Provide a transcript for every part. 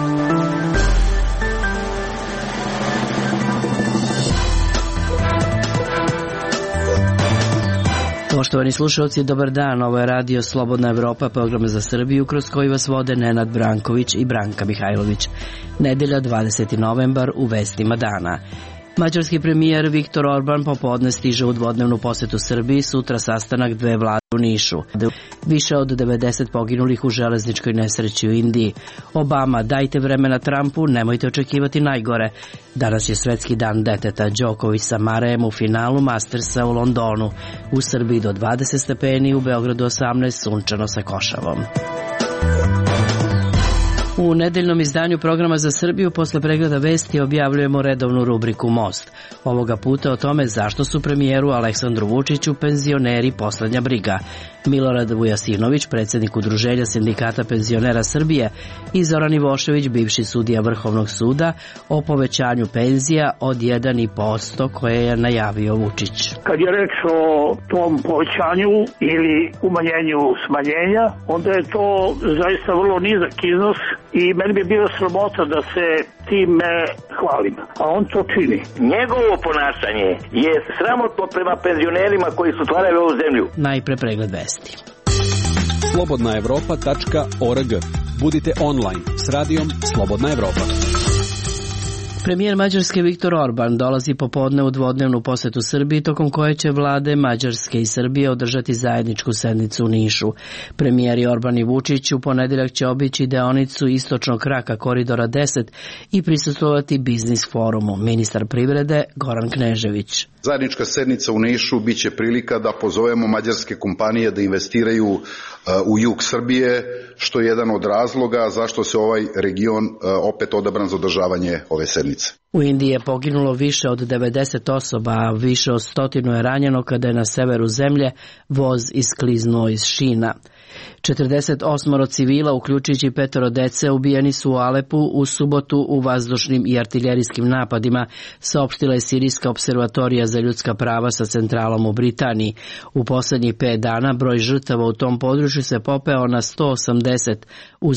Poštovani slušalci, dobar dan. Ovo je radio Slobodna Evropa, program za Srbiju, kroz koji vas vode Nenad Branković i Branka Mihajlović. Nedelja, 20. novembar, u vestima dana. Mađarski premijer Viktor Orban popodne stiže u dvodnevnu posetu Srbiji, sutra sastanak dve vlade u Nišu. Više od 90 poginulih u železničkoj nesreći u Indiji. Obama, dajte vremena Trumpu, nemojte očekivati najgore. Danas je svetski dan deteta. Đoković sa Marejem u finalu Mastersa u Londonu. U Srbiji do 20 stepeni, u Beogradu 18, sunčano sa košavom. U nedeljnom izdanju programa za Srbiju posle pregleda vesti objavljujemo redovnu rubriku Most. Ovoga puta o tome zašto su premijeru Aleksandru Vučiću penzioneri poslednja briga. Milorad Vujasinović, predsjednik Udruženja sindikata penzionera Srbije, i Zoran Ivošević, bivši sudija Vrhovnog suda, o povećanju penzija od 1,5% koje je najavio Vučić. Kad je reč o tom povećanju ili umanjenju smanjenja, onda je to zaista vrlo nizak iznos i meni bi bilo sramota da se time hvalim, a on to čini. Njegovo ponašanje je sramotno prema penzionerima koji su stvarali ovu zemlju. Najpre pregled vesti. slobodnaevropa.org. Budite online s radijom Slobodna Evropa. Premijer Mađarske Viktor Orban dolazi popodne u dvodnevnu posetu Srbiji, tokom koje će vlade Mađarske i Srbije održati zajedničku sednicu u Nišu. Premijeri Orban i Vučić u ponedeljak će obići deonicu istočnog kraka koridora 10 i prisustvovati biznis forumu. Ministar privrede Goran Knežević. Zajednička sednica u Nišu biće prilika da pozovemo mađarske kompanije da investiraju u jug Srbije, što je jedan od razloga zašto se ovaj region opet odabran za održavanje ove sednice. U Indiji je poginulo više od 90 osoba, a više od 100 je ranjeno kada je na severu zemlje voz iskliznuo iz šina. 48 civila, uključujući 5 dece, ubijeni su u Alepu u subotu u vazdušnim i artiljerijskim napadima, saopštila je Sirijska observatorija za ljudska prava sa centralom u Britaniji. U poslednjih 5 dana broj žrtava u tom području se popeo na 180, uz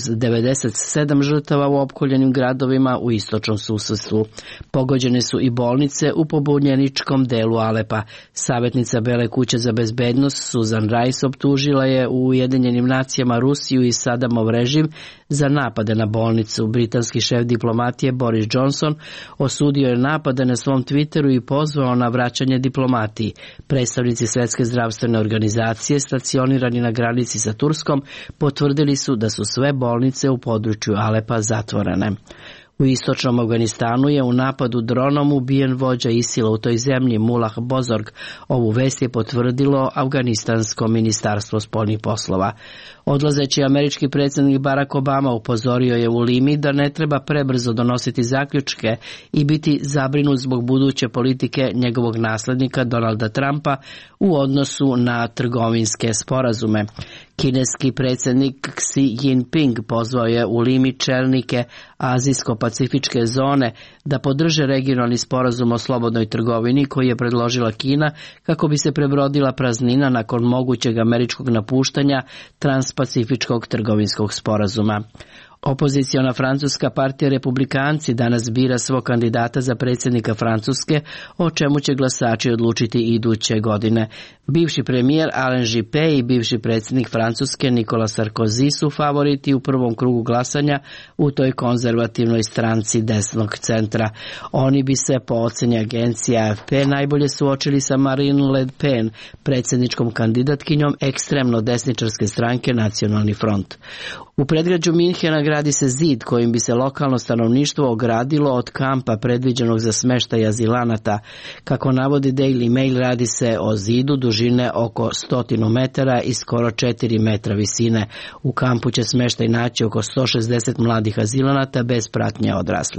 97 žrtava u opkoljenim gradovima u istočnom susedstvu. Pogođene su i bolnice u pobunjeničkom delu Alepa. Savjetnica Bele kuće za bezbednost Susan Rice optužila je u Ujedinjenim nacijama Rusiju i Sadamov režim za napade na bolnicu. Britanski šef diplomatije Boris Johnson osudio je napade na svom Twitteru i pozvao na vraćanje diplomatiji. Predstavnici Svetske zdravstvene organizacije stacionirani na granici sa Turskom potvrdili su da su sve bolnice u području Alepa zatvorene. U istočnom Afganistanu je u napadu dronom ubijen vođa ISIL-a u toj zemlji Mullah Bozorg. Ovu vest je potvrdilo Afganistansko ministarstvo spoljnih poslova. Odlazeći američki predsjednik Barack Obama upozorio je u Limi da ne treba prebrzo donositi zaključke i biti zabrinut zbog buduće politike njegovog naslednika Donalda Trumpa u odnosu na trgovinske sporazume. Kineski predsjednik Xi Jinping pozvao je u Limi čelnike Azijsko-pacifičke zone da podrže regionalni sporazum o slobodnoj trgovini koji je predložila Kina kako bi se prebrodila praznina nakon mogućeg američkog napuštanja Transpacifičkog trgovinskog sporazuma. Opoziciona francuska partija Republikanci danas bira svog kandidata za predsjednika Francuske, o čemu će glasači odlučiti iduće godine. Bivši premijer Alain Juppé i bivši predsjednik Francuske Nicolas Sarkozy su favoriti u prvom krugu glasanja u toj konzervativnoj stranci desnog centra. Oni bi se po oceni agencije AFP najbolje suočili sa Marine Le Pen, predsjedničkom kandidatkinjom ekstremno desničarske stranke Nacionalni front. U predgrađu Minhena gradi se zid kojim bi se lokalno stanovništvo ogradilo od kampa predviđenog za smeštaj azilanata. Kako navodi Daily Mail, radi se o zidu dužine oko 100 metara i skoro 4 metra visine. U kampu će smeštaj naći oko 160 mladih azilanata bez pratnje odraslih.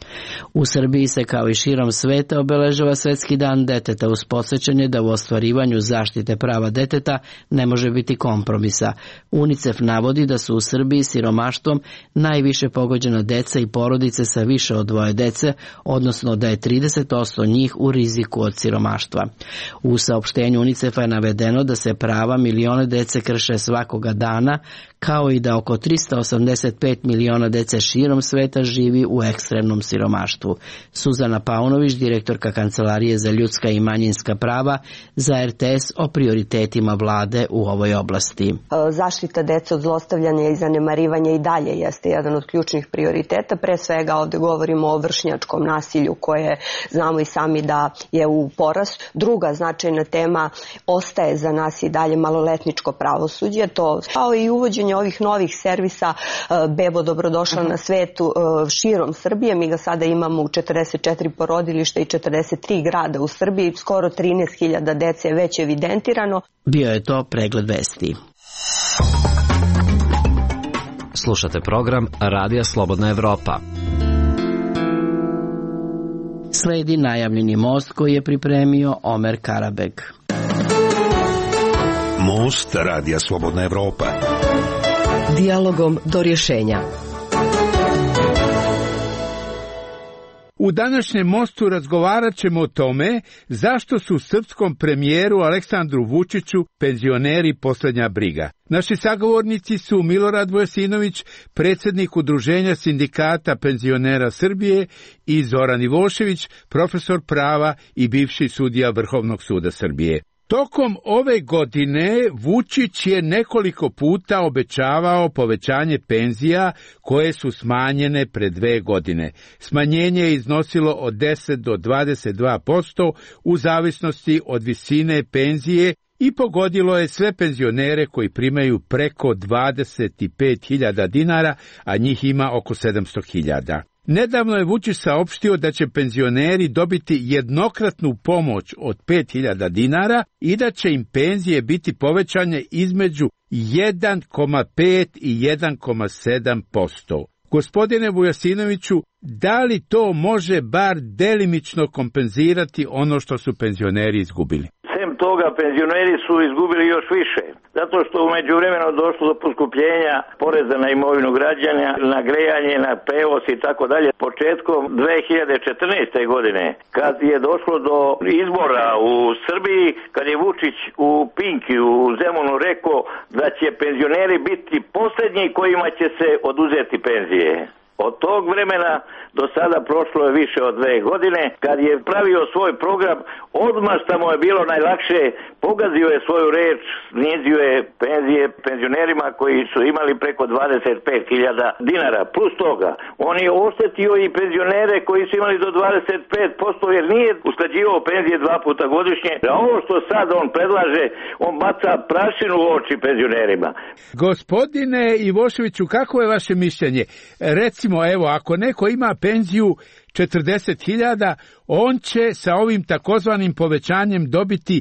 U Srbiji se kao i širom sveta obeležava Svetski dan deteta uz podsjećanje da u ostvarivanju zaštite prava deteta ne može biti kompromisa. UNICEF navodi da su u Srbiji siromaštvom najviše pogođena deca i porodice sa više od 2 dece, odnosno da je 30% njih u riziku od siromaštva. U saopštenju UNICEF-a je navedeno da se prava miliona dece krše svakoga dana, kao i da oko 385 miliona dece širom sveta živi u ekstremnom siromaštvu. Suzana Paunović, direktorka Kancelarije za ljudska i manjinska prava za RTS o prioritetima vlade u ovoj oblasti. Zaštita dece od zlostavljanja i zanemarivanja i dalje jeste jedan od ključnih prioriteta. Pre svega ovdje govorimo o vršnjačkom nasilju koje znamo i sami da je u porastu. Druga značajna tema ostaje za nas i dalje maloletničko pravosuđe. To kao i uvođenje ovih novih servisa Bebo dobrodošla na svetu širom Srbije. Mi ga sada imamo u 44 porodilišta i 43 grada u Srbiji. Skoro 13.000 dece je već evidentirano. Bio je to pregled vesti. Slušate program Radija Slobodna Evropa. Sledi najavljeni most koji je pripremio Omer Karabeg. Most Radija Slobodna Evropa. Dijalogom do rješenja. U današnjem mostu razgovarat ćemo o tome zašto su srpskom premijeru Aleksandru Vučiću penzioneri posljednja briga. Naši sagovornici su Milorad Vujasinović, predsjednik Udruženja sindikata penzionera Srbije, i Zoran Ivošević, profesor prava i bivši sudija Vrhovnog suda Srbije. Tokom ove godine Vučić je nekoliko puta obećavao povećanje penzija koje su smanjene pre 2 godine. Smanjenje je iznosilo od 10 do 22% u zavisnosti od visine penzije i pogodilo je sve penzionere koji primaju preko 25.000 dinara, a njih ima oko 700.000. Nedavno je Vučić saopštio da će penzioneri dobiti jednokratnu pomoć od 5.000 dinara i da će im penzije biti povećane između 1,5 i 1,7%. Gospodine Vujasinoviću, da li to može bar delimično kompenzirati ono što su penzioneri izgubili? Sem toga, penzioneri su izgubili još više, zato što u međuvremenu došlo do poskupljenja poreza na imovinu građana, na grejanje, na prevoz i tako dalje. Početkom 2014. godine, kad je došlo do izbora u Srbiji, kad je Vučić u Pinki u Zemunu rekao da će penzioneri biti posljednji kojima će se oduzeti penzije. Od tog vremena do sada prošlo je više od 2 godine. Kad je pravio svoj program, odmah što mu je bilo najlakše, pogazio je svoju reč, snizio je penzije penzionerima koji su imali preko 25.000 dinara. Plus toga, on je oštetio i penzionere koji su imali do 25%, jer nije usklađivao penzije 2 puta godišnje. A ovo što sad on predlaže, on baca prašinu u oči penzionerima. Gospodine Ivoševiću, kako je vaše mišljenje? Recimo, evo, ako neko ima penziju 40.000, on će sa ovim takozvanim povećanjem dobiti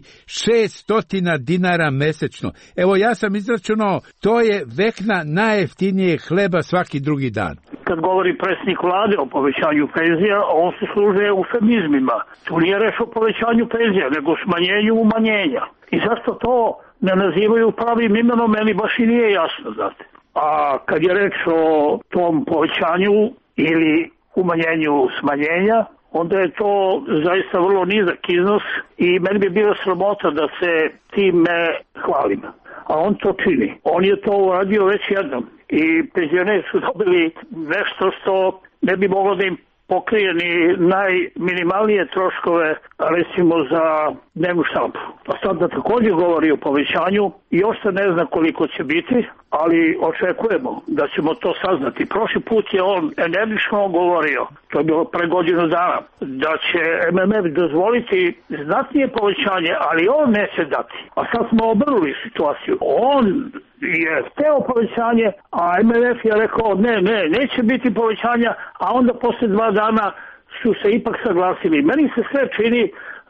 600 dinara mesečno. Evo, ja sam izračunao, to je vekna najjeftinije hleba svaki drugi dan. Kad govori predsjednik vlade o povećanju penzija, on se služe eufemizmima. Tu nije reč o povećanju penzija, nego smanjenju umanjenja. I zašto to ne nazivaju pravim imenom, meni baš i nije jasno, znate. A kad je reč o tom povećanju ili umanjenju smanjenja, onda je to zaista vrlo nizak iznos i meni bi bilo sramota da se time hvalim. A on to čini. On je to uradio već jednom i penzioneri su dobili nešto što ne bi moglo da im pokrije ni najminimalnije troškove, recimo za dnevnu štampu. Pa sad da također govori o povećanju i još se ne zna koliko će biti, ali očekujemo da ćemo to saznati. Prošli put je on energično govorio, to je bilo pre godinu dana, da će MMF dozvoliti znatnije povećanje, ali on neće dati. A sad smo obrnuli situaciju. On je hteo povećanje, a MMF je rekao neće biti povećanja, a onda posle 2 dana su se ipak saglasili. Meni se sve čini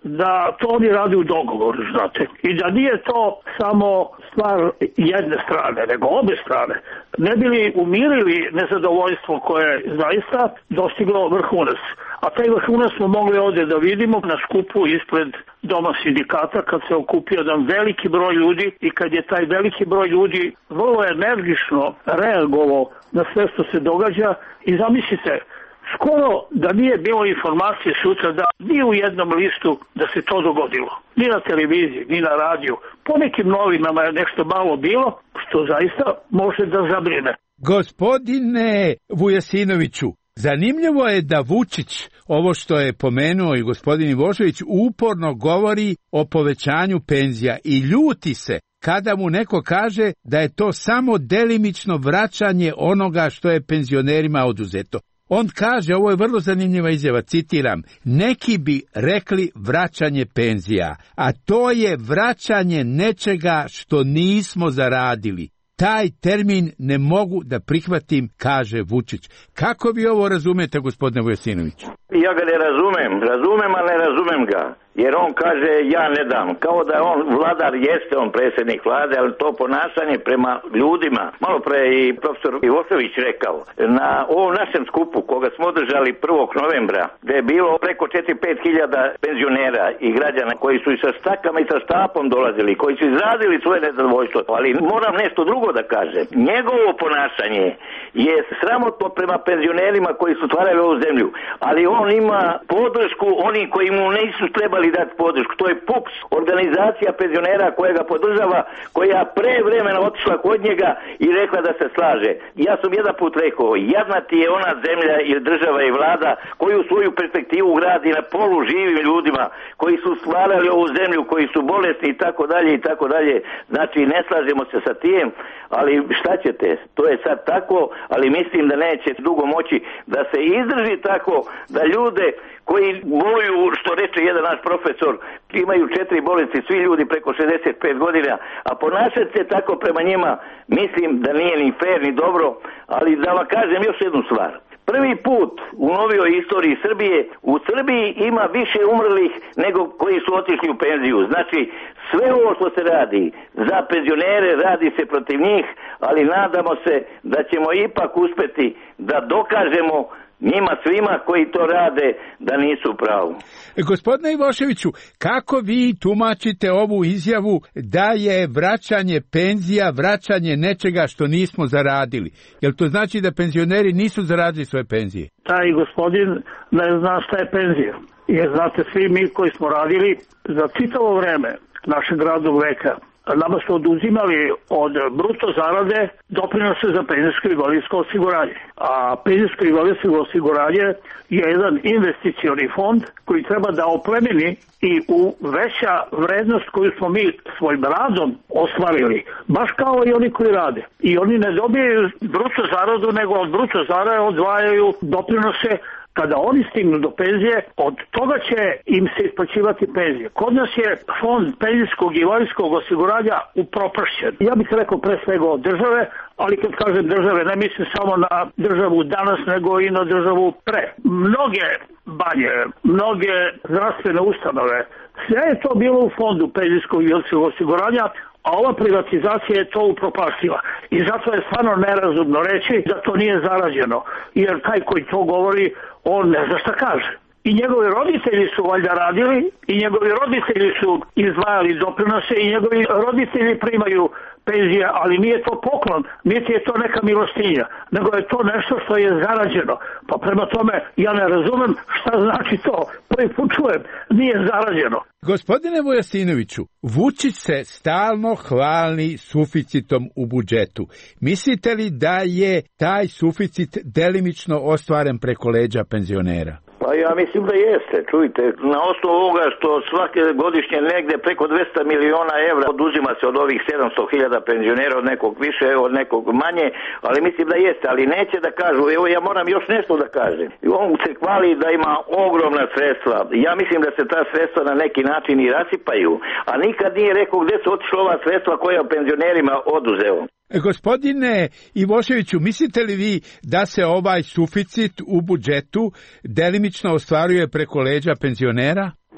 da to oni radi u dogovoru, znate. I da nije to samo stvar jedne strane, nego obe strane. Ne bi li umirili nezadovoljstvo koje je zaista dostiglo vrhunac. A taj vrhunac smo mogli ovdje da vidimo na skupu ispred Doma sindikata kad se okupio jedan veliki broj ljudi i kad je taj veliki broj ljudi vrlo energično reagovao na sve što se događa i zamislite, skoro da nije bilo informacije sutra da ni u jednom listu da se to dogodilo. Ni na televiziji, ni na radiju. Po nekim novinama je nešto malo bilo, što zaista može da zabrine. Gospodine Vujasinoviću, zanimljivo je da Vučić, ovo što je pomenuo i gospodin Ivošević, uporno govori o povećanju penzija i ljuti se kada mu neko kaže da je to samo delimično vraćanje onoga što je penzionerima oduzeto. On kaže, ovo je vrlo zanimljiva izjava, citiram, neki bi rekli vraćanje penzija, a to je vraćanje nečega što nismo zaradili. Taj termin ne mogu da prihvatim, kaže Vučić. Kako vi ovo razumete, gospodine Vujasinoviću? Ja ga ne razumem, a ne razumem ga. Jer on kaže ja ne dam. Kao da je on vladar, jeste on predsjednik vlade, ali to ponašanje prema ljudima. Malo pre i profesor Ivošević rekao. Na ovom našem skupu koga smo održali 1. novembra, gde je bilo preko 4-5 hiljada penzionera i građana koji su i sa stakama i sa štapom dolazili, koji su izradili svoje nezadovoljstvo. Ali moram nešto drugo da kažem. Njegovo ponašanje je sramotno prema penzionerima koji su stvarali ovu zemlju. Ali on ima podršku onih koji mu nisu trebali dati podršku. To je PUPS, organizacija penzionera koja ga podržava, koja pre vremena otišla kod njega i rekla da se slaže. Ja sam jedan put rekao, jadna ti je ona zemlja ili država i vlada koju svoju perspektivu gradi na polu živim ljudima, koji su stvarali ovu zemlju, koji su bolesni i tako dalje i tako dalje. Znači, ne slažemo se sa tim, ali šta ćete? To je sad tako, ali mislim da neće dugo moći da se izdrži tako da ljude koji boluju, što reče jedan naš profesor, imaju 4 bolesti, svi ljudi preko 65 godina, a ponašati se tako prema njima, mislim da nije ni fair, ni dobro, ali da vam kažem još jednu stvar. Prvi put u novijoj istoriji Srbije, u Srbiji ima više umrlih nego koji su otišli u penziju. Znači, sve ovo što se radi za penzionere, radi se protiv njih, ali nadamo se da ćemo ipak uspeti da dokažemo njima svima koji to rade da nisu u pravu. Gospodine Ivoševiću, kako vi tumačite ovu izjavu da je vraćanje penzija, vraćanje nečega što nismo zaradili? Jel to znači da penzioneri nisu zaradili svoje penzije? Taj gospodin ne zna šta je penzija. Jer znate, svi mi koji smo radili za čitavo vreme našeg radnog veka, nama su oduzimali od bruto zarade doprinose za penzijsko i invalidsko osiguranje. A penzijsko i invalidsko osiguranje je jedan investicioni fond koji treba da oplemeni i uveća vrednost koju smo mi svojim radom ostvarili. Baš kao i oni koji rade. I oni ne dobijaju bruto zaradu, nego od bruto zarade odvajaju doprinose. Kada oni stignu do penzije, od toga će im se isplaćivati penzije. Kod nas je fond penzijskog i invalidskog osiguranja upropašćen. Ja bih rekao pre svega od države, ali kad kažem države ne mislim samo na državu danas, nego i na državu pre. Mnoge banje, mnoge zdravstvene ustanove, sve je to bilo u fondu penzijskog i invalidskog osiguranja, a ova privatizacija je to upropastila. I zato je stvarno nerazumno reći da to nije zarađeno. Jer taj koji to govori, on ne zna šta kaže. I njegovi roditelji su valjda radili, i njegovi roditelji su izdvajali doprinose, i njegovi roditelji primaju penzije, ali nije to poklon, niti je to neka milostinja, nego je to nešto što je zarađeno. Pa prema tome, ja ne razumem šta znači to. Prvi put čujem, nije zarađeno. Gospodine Vujasinoviću, Vučić se stalno hvali suficitom u budžetu. Mislite li da je taj suficit delimično ostvaren preko leđa penzionera? Pa ja mislim da jeste, čujte, na osnovu ovoga što svake godišnje negde preko 200 miliona evra oduzima se od ovih 700.000 penzionera, od nekog više, od nekog manje, ali mislim da jeste, ali neće da kažu, evo ja moram još nešto da kažem. On se hvali da ima ogromna sredstva, ja mislim da se ta sredstva na neki način i rasipaju, a nikad nije rekao gde su otišla ova sredstva koja penzionerima oduzeo. Gospodine Ivoševiću, mislite li vi da se ovaj suficit u budžetu delimično ostvaruje preko leđa penzionera? Pa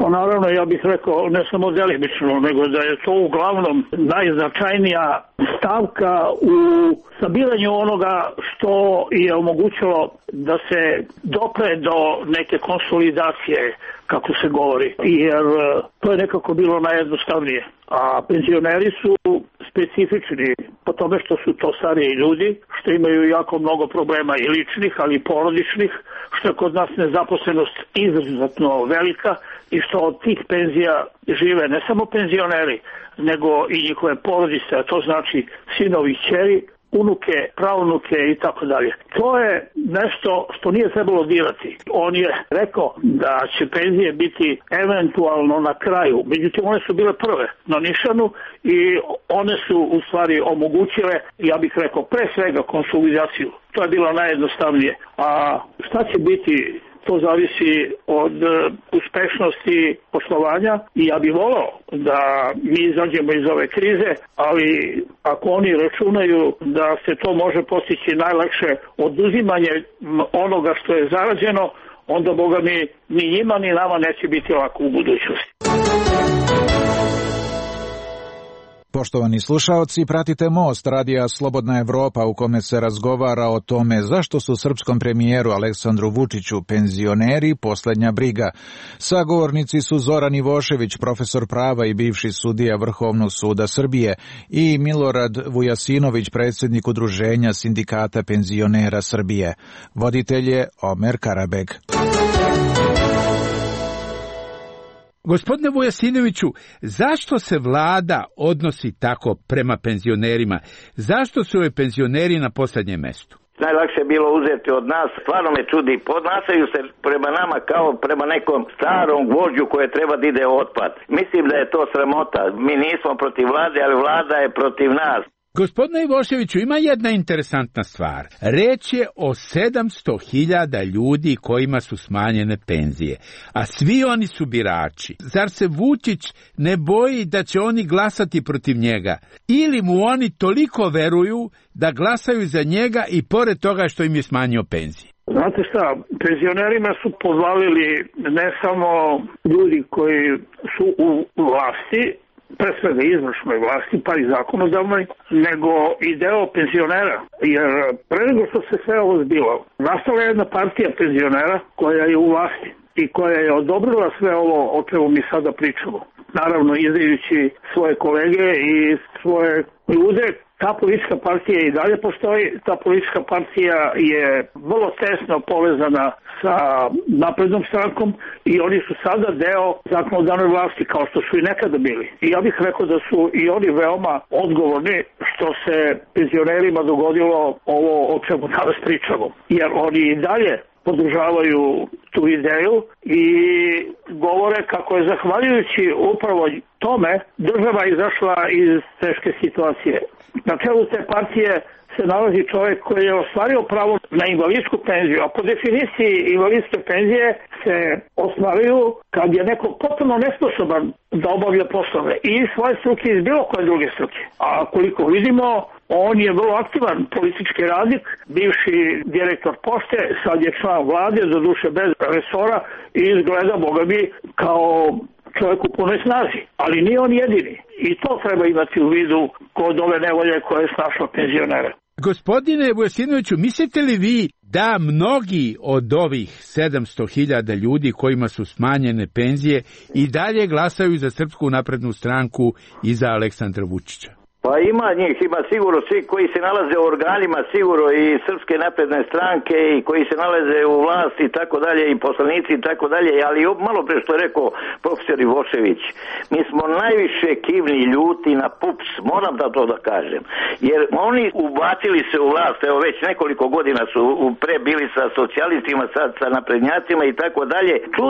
Pa naravno, ja bih rekao ne samo delimično, nego da je to uglavnom najznačajnija stavka u sabiranju onoga što je omogućilo da se dopre do neke konsolidacije, kako se govori, jer to je nekako bilo najjednostavnije. A penzioneri su specifični po tome što su to stariji ljudi, što imaju jako mnogo problema i ličnih, ali i porodičnih, što je kod nas nezaposlenost izuzetno velika i što od tih penzija žive ne samo penzioneri, nego i njihove porodice, a to znači sinovi, kćeri, unuke, pravunuke i tako dalje. To je nešto što nije trebalo dirati. On je rekao da će penzije biti eventualno na kraju, međutim one su bile prve na nišanu i one su u stvari omogućile, ja bih rekao, pre svega konsolidaciju. To je bilo najjednostavnije. A šta će biti, to zavisi od uspešnosti poslovanja i ja bih volao da mi izađemo iz ove krize, ali ako oni računaju da se to može postići najlakše oduzimanje onoga što je zarađeno, onda Boga mi ni njima ni nama neće biti lako u budućnosti. Poštovani slušaoci, pratite Most radija Slobodna Evropa u kome se razgovara o tome zašto su srpskom premijeru Aleksandru Vučiću penzioneri poslednja briga. Sagovornici su Zoran Ivošević, profesor prava i bivši sudija Vrhovnog suda Srbije, i Milorad Vujasinović, predsjednik Udruženja sindikata penzionera Srbije. Voditelj je Omer Karabeg. Gospodine Vujasinoviću, zašto se vlada odnosi tako prema penzionerima? Zašto su ovi penzioneri na posljednjem mestu? Najlakše je bilo uzeti od nas, stvarno me čudi, podnasaju se prema nama kao prema nekom starom gvožđu koje treba da ide otpad. Mislim da je to sramota, mi nismo protiv vlade, ali vlada je protiv nas. Gospodine Ivoševiću, ima jedna interesantna stvar. Reč je o 700.000 ljudi kojima su smanjene penzije, a svi oni su birači. Zar se Vučić ne boji da će oni glasati protiv njega? Ili mu oni toliko veruju da glasaju za njega i pored toga što im je smanjio penzije? Znate šta, penzionerima su podvalili ne samo ljudi koji su u vlasti, pre svega izvršnoj vlasti, pa i zakonodavnoj, nego i deo penzionera. Jer pre nego što se sve ovo zbilo, nastala je jedna partija penzionera koja je u vlasti i koja je odobrila sve ovo o čemu mi sada pričamo. Naravno, izdajući svoje kolege i svoje ljude. Ta politička partija i dalje postoji, ta politička partija je vrlo tesno povezana sa naprednom strankom i oni su sada deo zakonodavne vlasti kao što su i nekada bili. I ja bih rekao da su i oni veoma odgovorni što se penzionerima dogodilo ovo o čemu danas pričamo. Jer oni i dalje podržavaju tu ideju i govore kako je zahvaljujući upravo tome država izašla iz teške situacije. Na čelu te partije se nalazi čovjek koji je ostvario pravo na invalidsku penziju, a po definiciji invalidske penzije se ostvaruju kad je neko potpuno nesposoban da obavlja poslove i svoje struke iz bilo koje druge struke. A koliko vidimo, on je vrlo aktivan politički radnik, bivši direktor pošte, sad je član vlade, doduše bez resora i izgleda, Boga mi, kao čovjek u punoj snazi, ali nije on jedini. I to treba imati u vidu kod ove nevolje koje je snašla penzionera. Gospodine Vujasinoviću, mislite li vi da mnogi od ovih 700.000 ljudi kojima su smanjene penzije i dalje glasaju za Srpsku naprednu stranku i za Aleksandra Vučića? Pa ima njih, ima sigurno svi koji se nalaze u organima, sigurno i Srpske napredne stranke i koji se nalaze u vlasti i tako dalje i poslanici i tako dalje, ali malo pre što je rekao profesor Ivošević, mi smo najviše kivni, ljuti na PUPS, moram da to da kažem, jer oni ubacili se u vlast, evo već nekoliko godina su pre bili sa socijalistima, sad sa naprednjacima i tako dalje.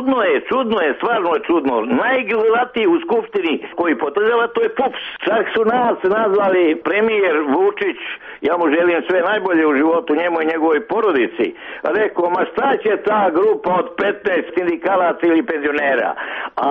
Čudno je, stvarno je čudno. Najgledatiji u Skupštini koji podržava to je PUPS. Čak su nas nazvali premijer Vučić, ja mu želim sve najbolje u životu, njemu i njegovoj porodici, rekao, ma šta će ta grupa od 15 sindikalaca ili penzionera? A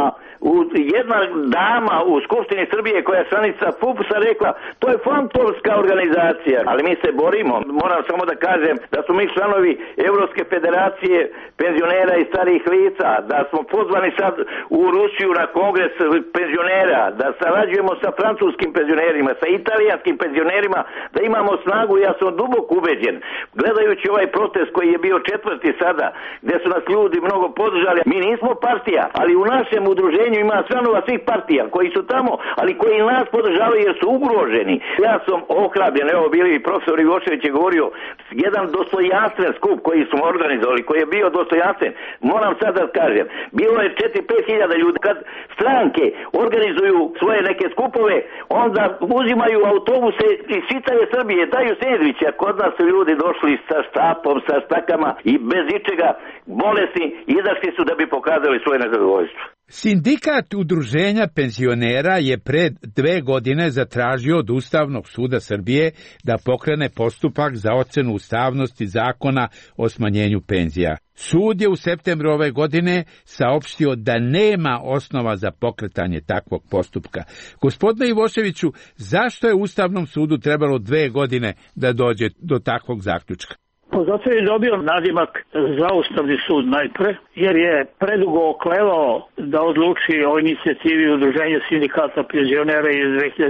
jedna dama u Skupštini Srbije koja je članica PUPS-a rekla, to je fantomska organizacija, ali mi se borimo. Moram samo da kažem da su mi članovi Evropske federacije penzionera i starih lica, da smo pozvani sad u Rusiju na kongres penzionera, da sarađujemo sa francuskim penzionerima, sa italijanskim penzionerima, da imamo snagu. Ja sam duboko ubeđen, gledajući ovaj protest koji je bio 4. sada, gdje su nas ljudi mnogo podržali. Mi nismo partija, ali u našem udruženju ima članova svih partija koji su tamo, ali koji nas podržavaju jer su ugroženi. Ja sam ohrabljen, evo bili i profesor Ivošević je govorio, jedan dostojanstven skup koji smo organizovali, koji je bio dostojanstven. Moram sad da kažem, bilo je 4-5 hiljada ljudi. Kad stranke organizuju svoje neke skupove, onda uzimaju autobuse iz čitave Srbije, daju sendviče. Kod nas su ljudi došli sa štapom, sa stakama i bez ičega bolesni, izašli su da bi pokazali svoje nezadovoljstvo. Sindikat udruženja penzionera je pred 2 godine zatražio od Ustavnog suda Srbije da pokrene postupak za ocenu ustavnosti zakona o smanjenju penzija. Sud je u septembru ove godine saopštio da nema osnova za pokretanje takvog postupka. Gospodine Ivoševiću, zašto je Ustavnom sudu trebalo 2 godine da dođe do takvog zaključka? Zato je dobio nadimak za Ustavni sud najpre, jer je predugo oklevao da odluči o inicijativi udruženja sindikata penzionera iz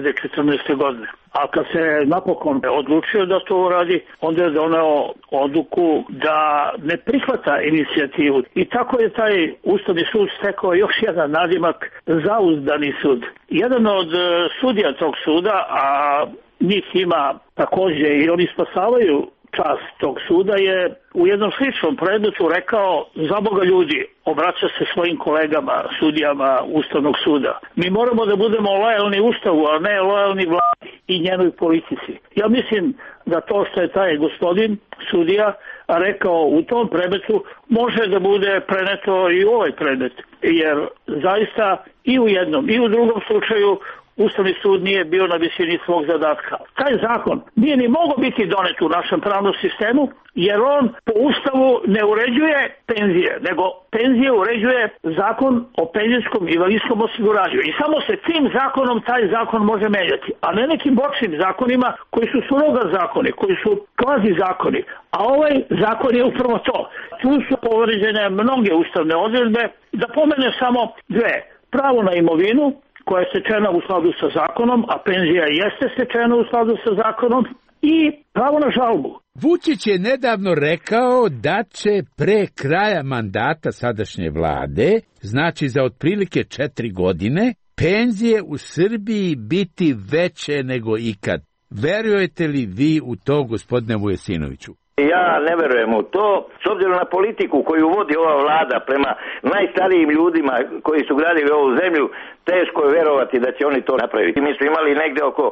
2014. godine. A kad se napokon odlučio da to uradi, onda je doneo odluku da ne prihvata inicijativu. I tako je taj Ustavni sud stekao još jedan nadimak za Ustavni sud. Jedan od sudija tog suda, a njih ima također i oni spasavaju čast tog suda, je u jednom sličnom predmetu rekao, za Boga ljudi, obraća se svojim kolegama, sudijama Ustavnog suda. Mi moramo da budemo lojalni Ustavu, a ne lojalni vladi i njenoj politici. Ja mislim da to što je taj gospodin sudija rekao u tom predmetu može da bude preneto i u ovaj predmet, jer zaista i u jednom i u drugom slučaju Ustavni sud nije bio na visini svog zadatka. Taj zakon nije ni mogao biti donet u našem pravnom sistemu, jer on po Ustavu ne uređuje penzije, nego penzije uređuje zakon o penzijskom i invalidskom osiguranju. I samo se tim zakonom taj zakon može menjati, a ne nekim bočnim zakonima koji su suroga zakoni, koji su kvazi zakoni. A ovaj zakon je upravo to. Tu su povređene mnoge ustavne odredbe. Da pomenem samo 2. Pravo na imovinu, koja je stečena u skladu sa zakonom, a penzija jeste stečena u skladu sa zakonom, i pravo na žalbu. Vučić je nedavno rekao da će pre kraja mandata sadašnje vlade, znači za otprilike 4 godine, penzije u Srbiji biti veće nego ikad. Verujete li vi u to, gospodine Vujesinoviću? Ja ne verujem u to, s obzirom na politiku koju vodi ova vlada prema najstarijim ljudima koji su gradili ovu zemlju, teško je verovati da će oni to napraviti. Mi smo imali negde oko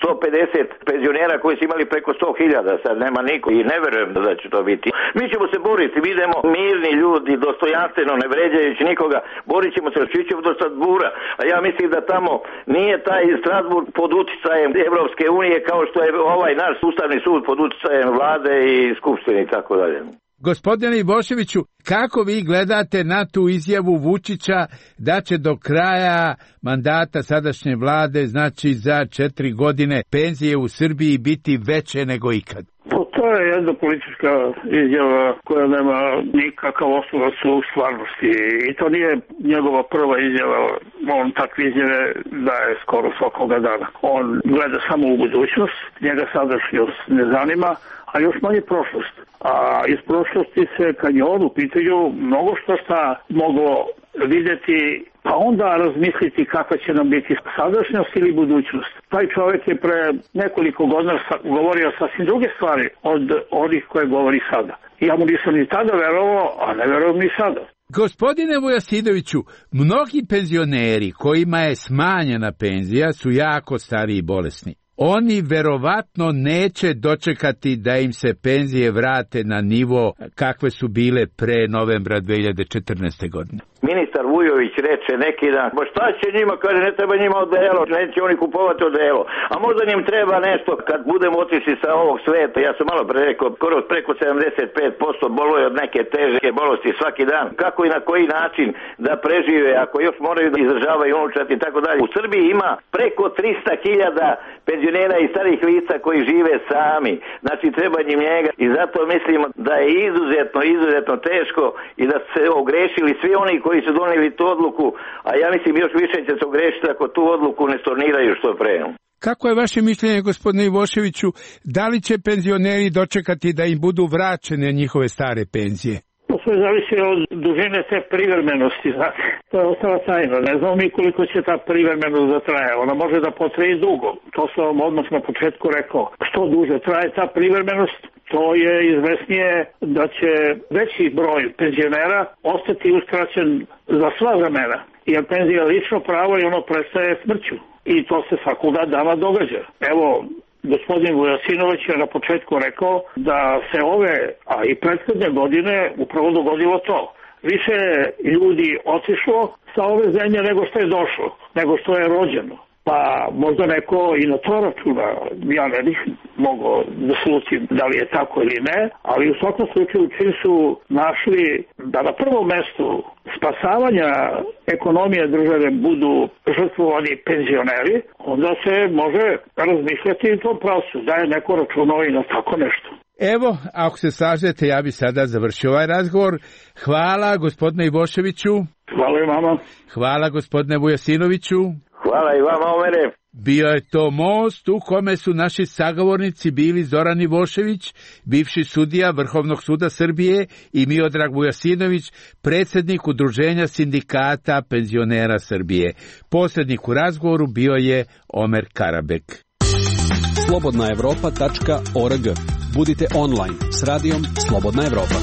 150 penzionera koji su imali preko 100.000, sad nema niko i ne verujem da će to biti. Mi ćemo se boriti, mi idemo mirni ljudi, dostojanstveno, ne vređajući nikoga, borit ćemo se, ćemo do Strasbura, a ja mislim da tamo nije taj Strasburg pod uticajem Evropske unije kao što je ovaj naš Ustavni sud pod uticajem vlade i skupštine i tako dalje. Gospodine Ivoševiću, kako vi gledate na tu izjavu Vučića da će do kraja mandata sadašnje vlade, znači za 4 godine, penzije u Srbiji biti veće nego ikad? To je jedna politička izjava koja nema nikakav osnovac u stvarnosti i to nije njegova prva izjava. On takve izjave daje skoro svakoga dana. On gleda samo u budućnost, njega sadašnjost ne zanima, a još manje prošlost. A iz prošlosti se, kad je on u pitanju, mnogo što sta moglo vidjeti, pa onda razmisliti kakva će nam biti sadašnjost ili budućnost. Taj čovjek je pre nekoliko godina govorio sasvim druge stvari od onih koje govori sada. Ja mu nisam ni tada verovao, a ne verujem ni sada. Gospodine Vujasidoviću, mnogi penzioneri kojima je smanjena penzija su jako stari i bolesni. Oni verovatno neće dočekati da im se penzije vrate na nivo kakve su bile pre novembra 2014. godine. Ministar Vujović reče neki dan, ba šta će njima, kaže, ne treba njima odelo, neće oni kupovati odelo, a možda njim treba nešto kad budemo otišli sa ovog sveta. Ja sam malo pre rekao, skoro preko 75% boluje od neke teže bolesti svaki dan. Kako i na koji način da prežive, ako još moraju da izdržavaju unučad i tako dalje. U Srbiji ima preko 300.000 penzionera i starih lica koji žive sami. Znači treba njim njega i zato mislimo da je izuzetno teško i da se ogrešili svi oni koji su donijeli tu odluku, a ja mislim još više će se ogrešiti ako tu odluku ne storniraju što pre. Kako je vaše mišljenje, gospodine Ivoševiću, da li će penzioneri dočekati da im budu vraćene njihove stare penzije? To sve zavisi od dužine te privremenosti, znate. To je ostala tajna. Ne znamo mi koliko će ta privremenost da traje. Ona može da potraje dugo. To sam vam odmah na početku rekao. Što duže traje ta privremenost, to je izvesnije da će veći broj penzionera ostati uskraćen za sva vremena. Jer penzija je lično pravo i ono prestaje smrću. I to se svakoga dana događa. Evo, gospodin Vujasinović je na početku rekao da se ove, a i prethodne godine upravo dogodilo to. Više ljudi otišlo sa ove zemlje nego što je došlo, nego što je rođeno. Pa možda neko i na to računa, ja ne bih mogao da slutim da li je tako ili ne, ali u svakom slučaju čim su našli da na prvom mestu spasavanja ekonomije države budu žrtvovani penzioneri, onda se može razmišljati i tom pravcu, da je neko računao i na tako nešto. Evo, ako se slažete, ja bi sada završio ovaj razgovor. Hvala gospodine Ivoševiću. Hvala i vama. Hvala gospodine Vujasinoviću. Hvala i vama, Omere. Bio je to most u kome su naši sagovornici bili Zoran Ivošević, bivši sudija Vrhovnog suda Srbije, i Miodrag Vujasinović, predsjednik Udruženja sindikata penzionera Srbije. Posrednik u razgovoru bio je Omer Karabek. slobodnaevropa.org. Budite online s radijom Slobodna Evropa.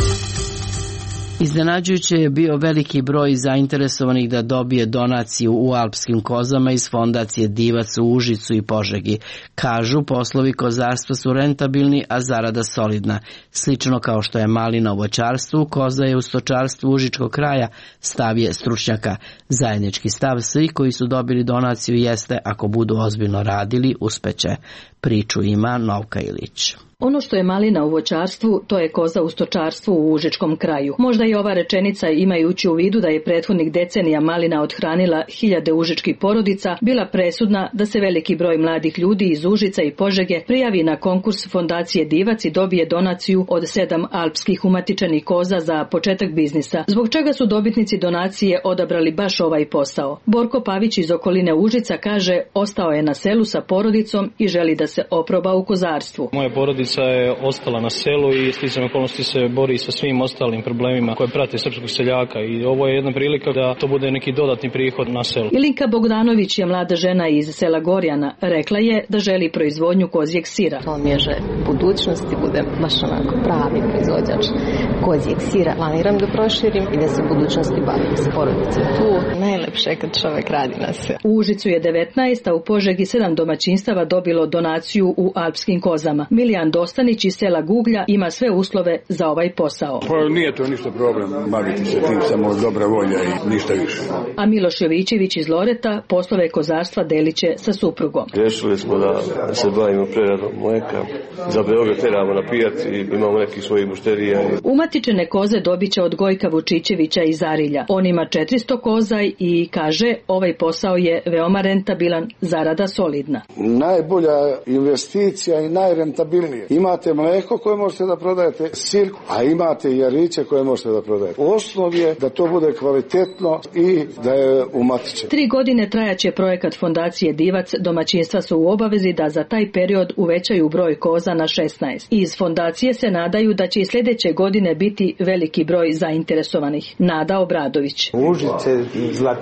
Iznenađujuće je bio veliki broj zainteresovanih da dobije donaciju u alpskim kozama iz fondacije Divac u Užicu i Požegi. Kažu, poslovi kozarstva su rentabilni, a zarada solidna. Slično kao što je malina u voćarstvu, koza je u stočarstvu užičkog kraja, stav je stručnjaka. Zajednički stav svih koji su dobili donaciju jeste, ako budu ozbiljno radili, uspeće. Priču ima Novka Ilić. Ono što je malina u voćarstvu, to je koza u stočarstvu u užičkom kraju. Možda i ova rečenica, imajući u vidu da je prethodnih decenija malina odhranila hiljade užičkih porodica, bila presudna da se veliki broj mladih ljudi iz Užica i Požege prijavi na konkurs fondacije Divac i dobije donaciju od 7 alpskih umatičenih koza za početak biznisa. Zbog čega su dobitnici donacije odabrali baš ovaj posao? Borko Pavić iz okoline Užica kaže, ostao je na selu sa porodicom i želi da se oproba u kozarstvu. Moja porodica je ostala na selu i sticajem okolnosti se bori sa svim ostalim problemima koje prate srpskog seljaka i ovo je jedna prilika da to bude neki dodatni prihod na selu. Ilinka Bogdanović je mlada žena iz sela Gorjana. Rekla je da želi proizvodnju kozjeg sira. To mi je želja budućnosti, budem baš onako pravi proizvođač kozjeg sira. Planiram da proširim i da se u budućnosti bavim s porodicom. Tu najlepše kad čovek radi na sve. U Užicu je 19, a u Požegi 7 domaćinstava dobilo donaciju u alpskim kozama. Milijan Dostanić iz sela Guglja ima sve uslove za ovaj posao. Pa nije to ništa problem baviti se tim, samo dobra volja i ništa više. A Miloš Jovićević iz Loreta poslove kozarstva deliće sa suprugom. Rešili smo da se bavimo preradom mleka. Za Beograd teramo na pijac i imamo nekih svojih mušterija. Umatičene koze dobiće od Gojka Vučićevića iz Arilja. On ima 400 koza i kaže, ovaj posao je veoma rentabilan, zarada solidna. Najbolja investicija i najrentabilnije. Imate mleko koje možete da prodajete, sir, a imate i jariće koje možete da prodajete. Osnov je da to bude kvalitetno i da je umatičeno. 3 godine trajaće projekat fondacije Divac. Domaćinstva su u obavezi da za taj period uvećaju broj koza na 16. Iz fondacije se nadaju da će i sljedeće godine biti veliki broj zainteresovanih. Nada Obradović. Užice, Zlatibor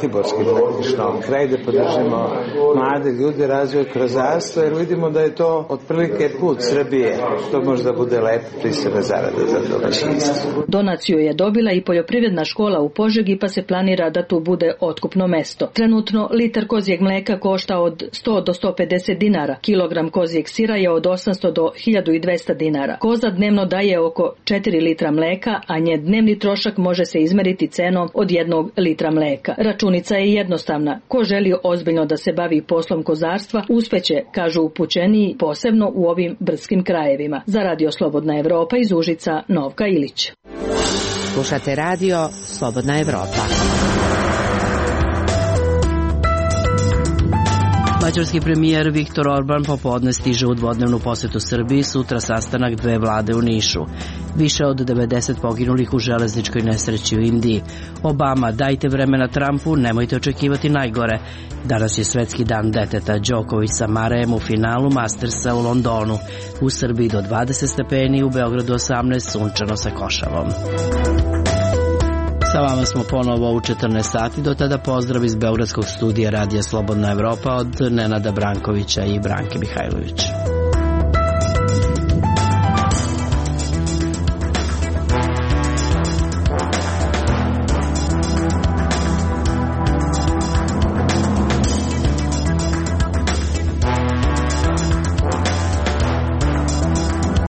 Zlatiborski praktično kraj, da podržimo mlade ljude, razvoj krozaarstva, jer vidimo da je to otprilike put Srbije, što možda bude lepo pristojna zarada za domaćinstvo. Donaciju je dobila i poljoprivredna škola u Požegi, pa se planira da tu bude otkupno mesto. Trenutno litar kozjeg mleka košta od 100 do 150 dinara, kilogram kozjeg sira je od 800 do 1200 dinara. Koza dnevno daje oko 4 litra mleka, a njen dnevni trošak može se izmeriti cenom od 1 litra mleka. Računica je jednostavna. Ko želi ozbiljno da se bavi poslom kozarstva, uspeće, kažu upućeniji, posebno u ovim brdskim krajevima. Za Radio Slobodna Evropa iz Užica, Novka Ilić. Slušate Radio Slobodna Evropa. Mađarski premijer Viktor Orban popodne stiže u dvodnevnu posetu Srbiji, sutra sastanak dve vlade u Nišu. Više od 90 poginulih u železničkoj nesreći u Indiji. Obama, dajte vremena Trumpu, nemojte očekivati najgore. Danas je svetski dan deteta. Đoković sa Marejem u finalu Mastersa u Londonu. U Srbiji do 20 stepeni, u Beogradu 18, sunčano sa košavom. Sa vama smo ponovo u 14 sati, do tada pozdrav iz Beogradskog studija Radija Slobodna Evropa od Nenada Brankovića i Branke Mihajlović.